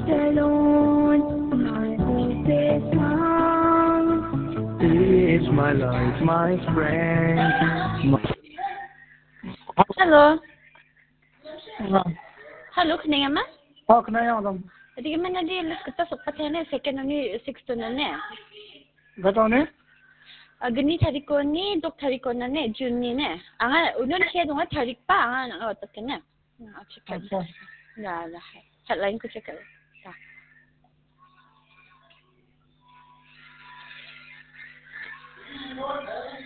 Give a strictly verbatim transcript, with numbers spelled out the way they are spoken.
alone, my hope is found. He is my life, my friend. My Halo. Ha. Halo, kenapa mas? Oh, kena yang dalam. Jadi mana dia list kita seperti ni second ni six tu ni. Gak tahu ni? Gini tarik ko ni dok tarik ko na ni June ni ni. Anga unon siya dong tarik pa anga nang otak ka na. Check. अच्छा. Dah dah. Hotline ko check. Dah.